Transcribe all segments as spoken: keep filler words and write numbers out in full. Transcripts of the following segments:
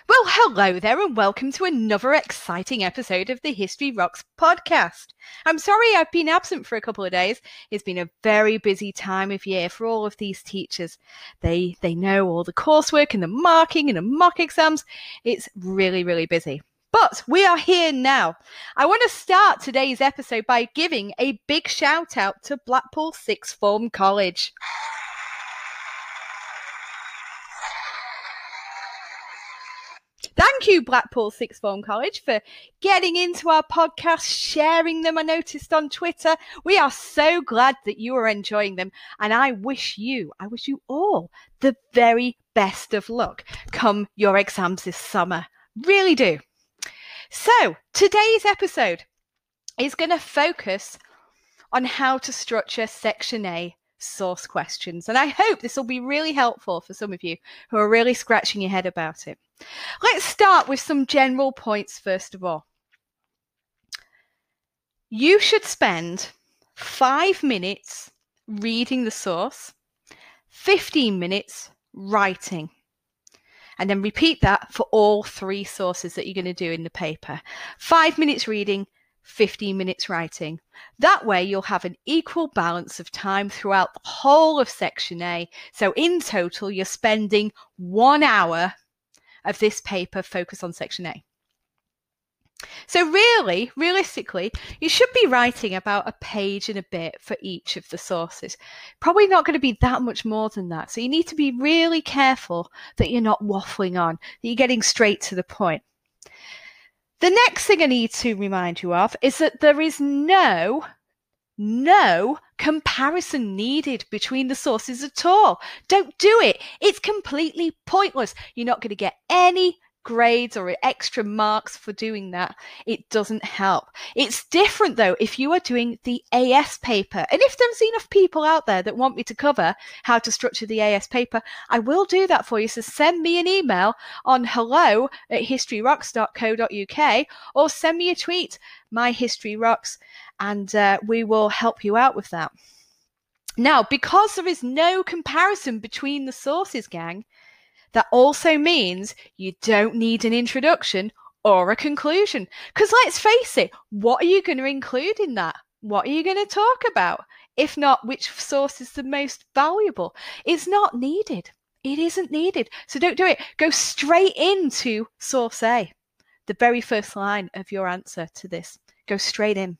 Well, hello there and welcome to another exciting episode of the History Rocks podcast. I'm sorry I've been absent for a couple of days. It's been a very busy time of year for all of these teachers. They they know all the coursework and the marking and the mock exams. It's really, really busy. But we are here now. I want to start today's episode by giving a big shout out to Blackpool Sixth Form College. Thank you, Blackpool Sixth Form College, for getting into our podcast, sharing them. I noticed on Twitter. We are so glad that you are enjoying them. And I wish you, I wish you all the very best of luck come your exams this summer. Really do. So today's episode is going to focus on how to structure Section A source questions. And I hope this will be really helpful for some of you who are really scratching your head about it. Let's start with some general points first of all. You should spend five minutes reading the source, fifteen minutes writing, and then repeat that for all three sources that you're going to do in the paper. Five minutes reading, fifteen minutes writing. That way you'll have an equal balance of time throughout the whole of Section A. So in total, you're spending one hour of this paper focused on Section A. So really, realistically, you should be writing about a page and a bit for each of the sources. Probably not going to be that much more than that. So you need to be really careful that you're not waffling on, that you're getting straight to the point. The next thing I need to remind you of is that there is no, no comparison needed between the sources at all. Don't do it. It's completely pointless. You're not going to get any grades or extra marks for doing that. It doesn't help. It's different though if you are doing the A S paper. And if there's enough people out there that want me to cover how to structure the A S paper, I will do that for you. So send me an email on hello at historyrocks dot co dot uk or send me a tweet, my history rocks, and uh, we will help you out with that. Now, because there is no comparison between the sources, gang, that also means you don't need an introduction or a conclusion. Because let's face it, what are you going to include in that? What are you going to talk about? If not, which source is the most valuable? It's not needed. It isn't needed. So don't do it. Go straight into source A, the very first line of your answer to this. Go straight in.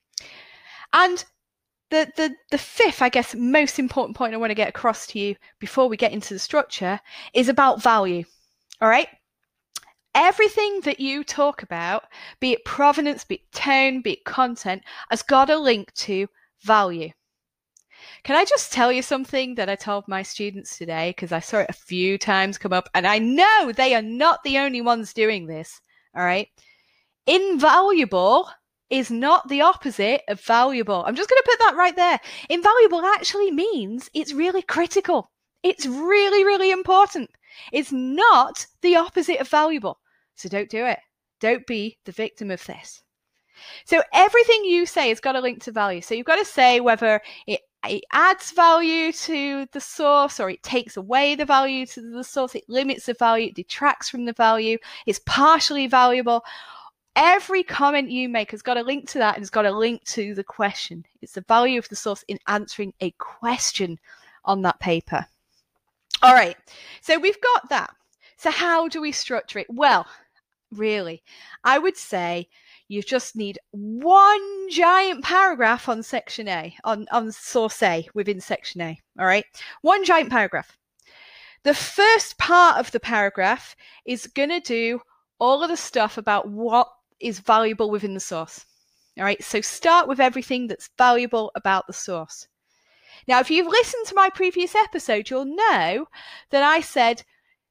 And The, the, the fifth, I guess, most important point I want to get across to you before we get into the structure is about value. All right? Everything that you talk about, be it provenance, be it tone, be it content, has got a link to value. Can I just tell you something that I told my students today, because I saw it a few times come up, and I know they are not the only ones doing this. All right? Invaluable is not the opposite of valuable. I'm just going to put that right there. Invaluable actually means it's really critical. It's really, really important. It's not the opposite of valuable. So don't do it. Don't be the victim of this. So everything you say has got a link to value. So you've got to say whether it, it adds value to the source or it takes away the value to the source. It limits the value. It detracts from the value. It's partially valuable. Every comment you make has got a link to that and has got a link to the question. It's the value of the source in answering a question on that paper. All right, so we've got that. So how do we structure it? Well, really, I would say you just need one giant paragraph on Section A, on, on source A within Section A. All right, one giant paragraph. The first part of the paragraph is going to do all of the stuff about what is valuable within the source. All right, so start with everything that's valuable about the source. Now, if you've listened to my previous episode, you'll know that I said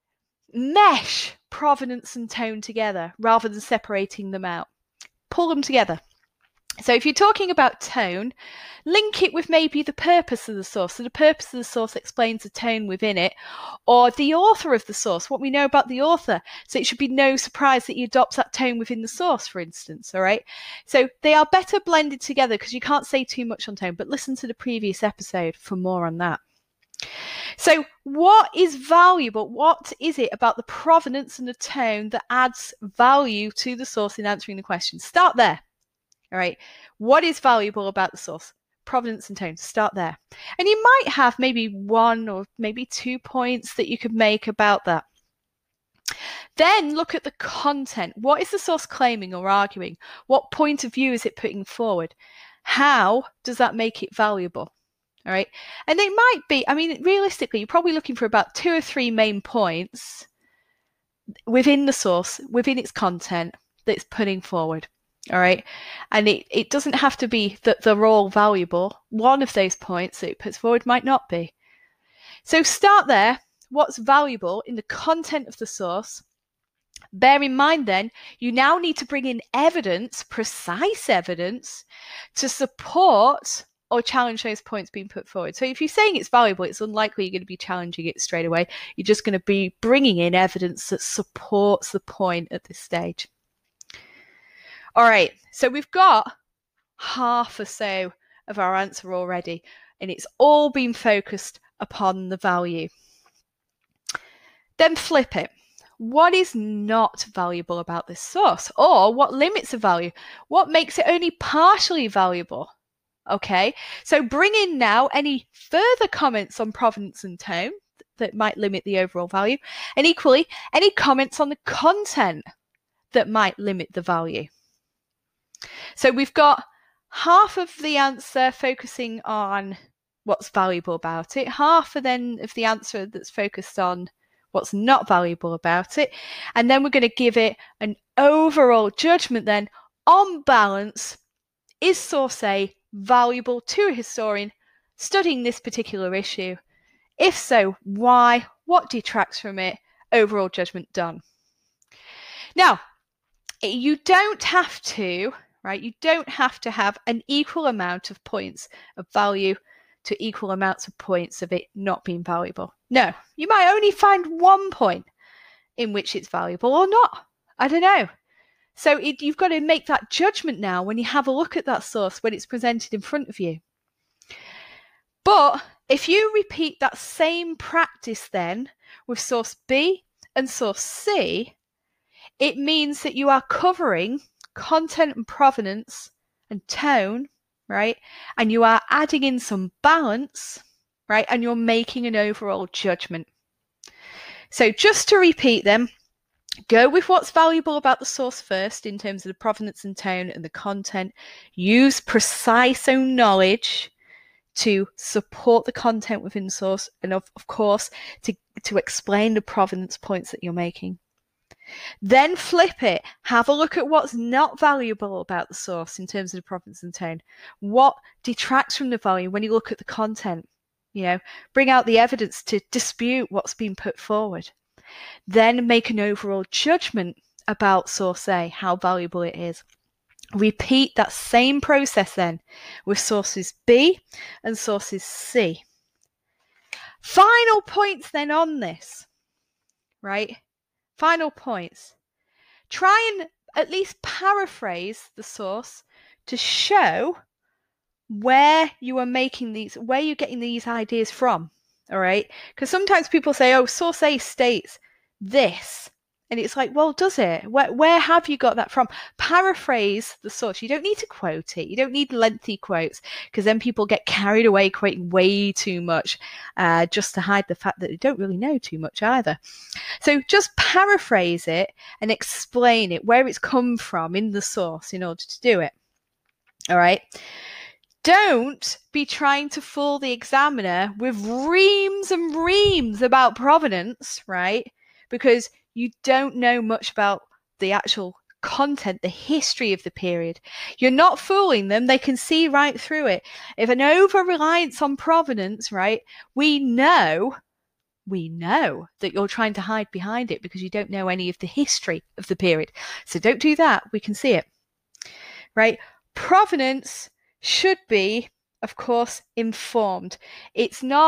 mesh provenance and tone together rather than separating them out. Pull them together. So if you're talking about tone, link it with maybe the purpose of the source. So the purpose of the source explains the tone within it, or the author of the source, what we know about the author. So it should be no surprise that he adopts that tone within the source, for instance, all right? So they are better blended together because you can't say too much on tone, but listen to the previous episode for more on that. So what is valuable? What is it about the provenance and the tone that adds value to the source in answering the question? Start there. All right. What is valuable about the source? Provenance and tone. Start there. And you might have maybe one or maybe two points that you could make about that. Then look at the content. What is the source claiming or arguing? What point of view is it putting forward? How does that make it valuable? All right. And it might be, I mean, realistically, you're probably looking for about two or three main points within the source, within its content that it's putting forward. All right. And it, it doesn't have to be that they're all valuable. One of those points that it puts forward might not be. So start there. What's valuable in the content of the source? Bear in mind then, you now need to bring in evidence, precise evidence, to support or challenge those points being put forward. So if you're saying it's valuable, it's unlikely you're going to be challenging it straight away. You're just going to be bringing in evidence that supports the point at this stage. All right, so we've got half or so of our answer already, and it's all been focused upon the value. Then flip it. What is not valuable about this source? Or what limits the value? What makes it only partially valuable? Okay, so bring in now any further comments on provenance and tone that might limit the overall value, and equally, any comments on the content that might limit the value. So we've got half of the answer focusing on what's valuable about it, half of then of the answer that's focused on what's not valuable about it, and then we're going to give it an overall judgment then. On balance, is source A valuable to a historian studying this particular issue? If so, why? What detracts from it? Overall judgment done. Now, you don't have to, right? You don't have to have an equal amount of points of value to equal amounts of points of it not being valuable. No, you might only find one point in which it's valuable or not. I don't know. So it, you've got to make that judgment now when you have a look at that source when it's presented in front of you. But if you repeat that same practice then with source B and source C, it means that you are covering content and provenance and tone, right? And you are adding in some balance, right? And you're making an overall judgment. So just to repeat them, go with what's valuable about the source first in terms of the provenance and tone and the content. Use precise own knowledge to support the content within the source, and of, of course, to, to explain the provenance points that you're making. Then flip it. Have a look at what's not valuable about the source in terms of the provenance and tone. What detracts from the value when you look at the content? You know, bring out the evidence to dispute what's been put forward. Then make an overall judgment about source A, how valuable it is. Repeat that same process then with sources B and sources C. Final points then on this, right? Final points. Try and at least paraphrase the source to show where you are making these, where you're getting these ideas from. All right. Because sometimes people say, oh, source A states this. And it's like, well, does it? Where, where have you got that from? Paraphrase the source. You don't need to quote it. You don't need lengthy quotes, because then people get carried away quoting way too much uh, just to hide the fact that they don't really know too much either. So just paraphrase it and explain it, where it's come from in the source in order to do it. All right. Don't be trying to fool the examiner with reams and reams about provenance, right? Because you don't know much about the actual content, the history of the period. You're not fooling them. They can see right through it. If an over-reliance on provenance, right, we know, we know that you're trying to hide behind it because you don't know any of the history of the period. So don't do that. We can see it, right? Provenance should be, of course, informed. It's not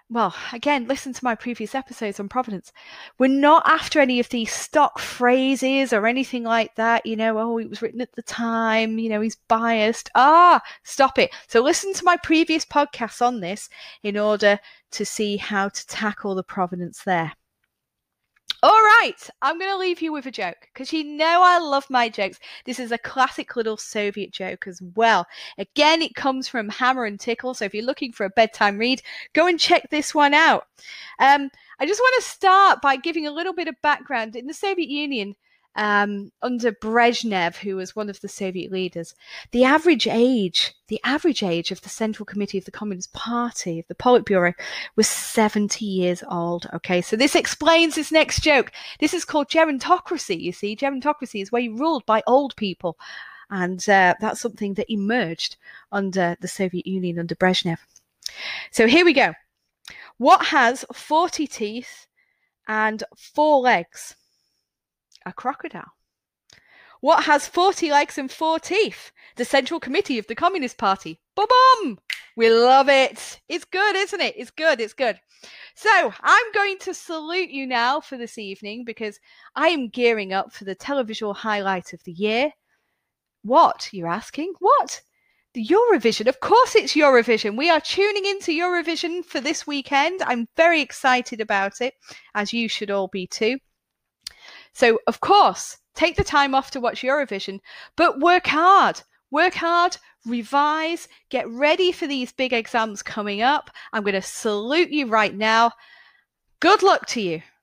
well, again, listen to my previous episodes on Providence. We're not after any of these stock phrases or anything like that. You know, oh, it was written at the time, you know, he's biased. Ah, stop it. So listen to my previous podcasts on this in order to see how to tackle the provenance there. All right, I'm going to leave you with a joke because you know I love my jokes. This is a classic little Soviet joke as well. Again, it comes from Hammer and Tickle, so if you're looking for a bedtime read, go and check this one out. Um, I just want to start by giving a little bit of background. In the Soviet Union, um, under Brezhnev, who was one of the Soviet leaders, the average age, the average age of the Central Committee of the Communist Party, of the Politburo, was seventy years old. Okay, so this explains this next joke. This is called gerontocracy. You see, gerontocracy is where you're ruled by old people. And uh, that's something that emerged under the Soviet Union, under Brezhnev. So here we go. What has forty teeth and four legs? A crocodile. What has forty legs and four teeth? The Central Committee of the Communist Party. Boom! We love it. It's good, isn't it? It's good. It's good. So I'm going to salute you now for this evening because I am gearing up for the televisual highlight of the year. What? You're asking? What? The Eurovision. Of course it's Eurovision. We are tuning into Eurovision for this weekend. I'm very excited about it, as you should all be too. So, of course, take the time off to watch Eurovision, but work hard. Work hard, revise, get ready for these big exams coming up. I'm going to salute you right now. Good luck to you.